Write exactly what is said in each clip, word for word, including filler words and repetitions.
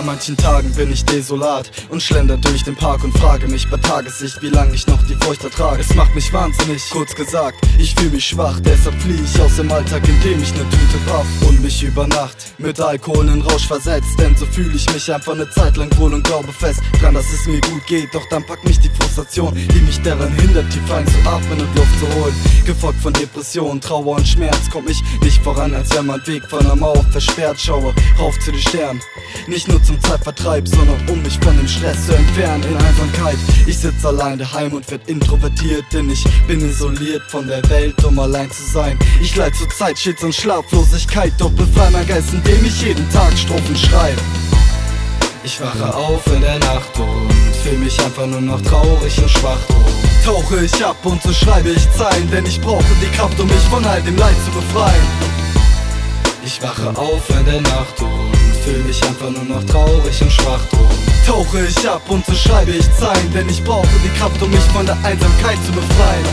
An manchen Tagen bin ich desolat und schlender durch den Park und frage mich bei Tageslicht, wie lange ich noch die Furcht ertrage. Es macht mich wahnsinnig, kurz gesagt, ich fühl mich schwach. Deshalb flieh ich aus dem Alltag, indem ich ne Tüte paff und mich über Nacht mit Alkohol in Rausch versetzt. Denn so fühl ich mich einfach ne Zeit lang wohl und glaube fest dran, dass es mir gut geht. Doch dann packt mich die Frustration, die mich daran hindert, tief einzuatmen und Luft zu holen. Gefolgt von Depression, Trauer und Schmerz, kommt mich nicht voran, als wäre mein Weg von der Mauer versperrt. Schaue rauf zu den Sternen, nicht nur zum Zeitvertreib, sondern um mich von dem Stress zu entfernen. In Einsamkeit, ich sitz allein daheim und werd introvertiert, denn ich bin isoliert von der Welt, um allein zu sein. Ich leid zur Zeit Shits und Schlaflosigkeit, doch befrei mein Geist, indem ich jeden Tag Strophen schreibe. Ich wache auf in der Nacht und fühl mich einfach nur noch traurig und schwach. Tauche ich ab und so schreibe ich Zeilen, denn ich brauche die Kraft, um mich von all dem Leid zu befreien. Ich wache auf in der Nacht und fühl mich einfach nur noch traurig und schwach. Tauche ich ab und so schreibe ich Zeilen, denn ich brauche die Kraft, um mich von der Einsamkeit zu befreien.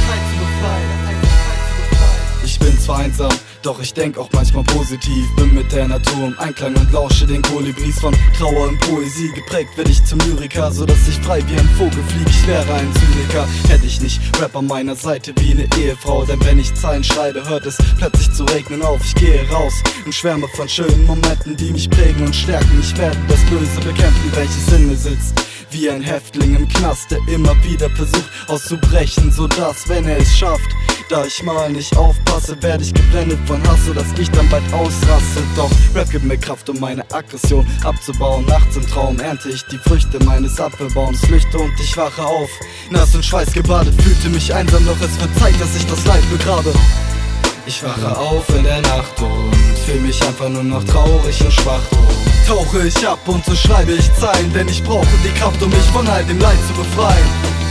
Ich bin zwar einsam, doch ich denk auch manchmal positiv. Bin mit der Natur im Einklang und lausche den Kolibris. Von Trauer und Poesie geprägt werd ich zum Lyriker, so dass ich frei wie ein Vogel flieg. Ich wäre ein Zyniker, hätte ich nicht Rap an meiner Seite wie eine Ehefrau. Denn wenn ich Zeilen schreibe, hört es plötzlich zu regnen auf. Ich gehe raus und schwärme von schönen Momenten, die mich prägen und stärken. Ich werde das Böse bekämpfen, welches in mir sitzt. Wie ein Häftling im Knast, der immer wieder versucht auszubrechen, so dass, wenn er es schafft, da ich mal nicht aufpasse, werde ich geblendet von Hass, so dass ich dann bald ausraste. Doch Rap gibt mir Kraft, um meine Aggression abzubauen. Nachts im Traum ernte ich die Früchte meines Apfelbaums, flüchte und ich wache auf, nass und schweißgebadet, fühlte mich einsam, doch es wird Zeit, dass ich das Leid begrabe. Ich wache auf in der Nacht und fühl mich einfach nur noch traurig und schwach. Tauche ich ab und so schreibe ich Zeilen, denn ich brauche die Kraft, um mich von all dem Leid zu befreien.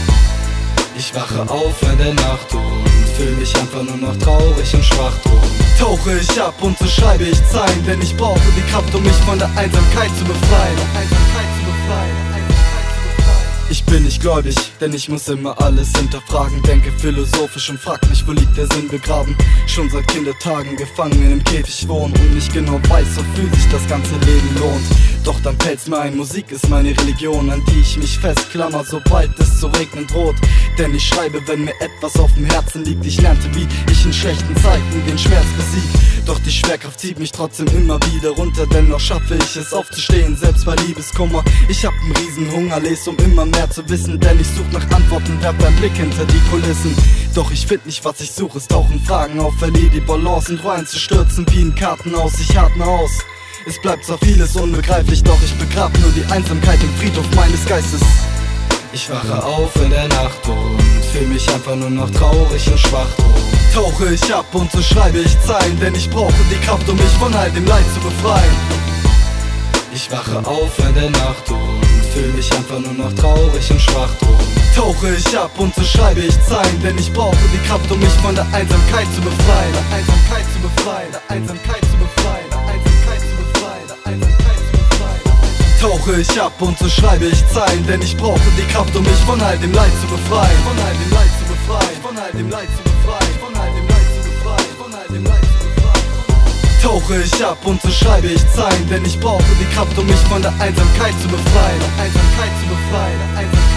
Ich wache auf in der Nacht und fühl mich einfach nur noch traurig und schwach. Tauche ich ab und so schreibe ich Zeilen, denn ich brauche die Kraft, um mich von der Einsamkeit zu befreien. Einsamkeit zu befreien. Ich bin nicht gläubig, denn ich muss immer alles hinterfragen. Denke philosophisch und frag mich, wo liegt der Sinn begraben. Schon seit Kindertagen gefangen in einem Käfig wohnen und nicht genau weiß, wofür sich das ganze Leben lohnt. Doch dann fällt's mir ein, Musik ist meine Religion, an die ich mich festklammer, sobald es zu regnen droht. Denn ich schreibe, wenn mir etwas auf dem Herzen liegt. Ich lernte, wie ich in schlechten Zeiten den Schmerz besieg. Doch die Schwerkraft zieht mich trotzdem immer wieder runter. Dennoch schaffe ich es aufzustehen, selbst bei Liebeskummer. Ich hab einen Riesenhunger, lese um immer mehr zu wissen, denn ich such nach Antworten, werf einen Blick hinter die Kulissen. Doch ich find nicht, was ich suche, es tauchen Fragen auf, verliere die Balance und rein zu stürzen wie ein Kartenhaus. Ich atme aus, es bleibt zwar vieles unbegreiflich, doch ich begrab nur die Einsamkeit im Friedhof meines Geistes. Ich wache auf in der Nacht und fühl mich einfach nur noch traurig und schwach. Tauche ich ab und so schreibe ich Zeilen, denn ich brauche die Kraft, um mich von all dem Leid zu befreien. Ich wache auf in der Nacht und fühl mich einfach nur noch traurig und schwach. Tauche ich ab und so schreibe ich Zeilen, denn ich brauche die Kraft, um mich von der Einsamkeit zu befreien. Der Einsamkeit zu befreien, der Einsamkeit zu befreien, der Einsamkeit zu befreien, der Einsamkeit zu befreien. Tauche ich ab und so schreibe ich Zeilen, denn ich brauche die Kraft, um mich von all dem Leid zu befreien. Von all dem Leid zu befreien, von all dem Leid zu befreien, von all dem Leid zu befreien, von all dem Leid zu befreien. Tauche ich ab und so schreibe ich Zeilen, denn ich brauche die Kraft, um mich von der Einsamkeit zu befreien. Einsamkeit zu befreien, Einsamkeit.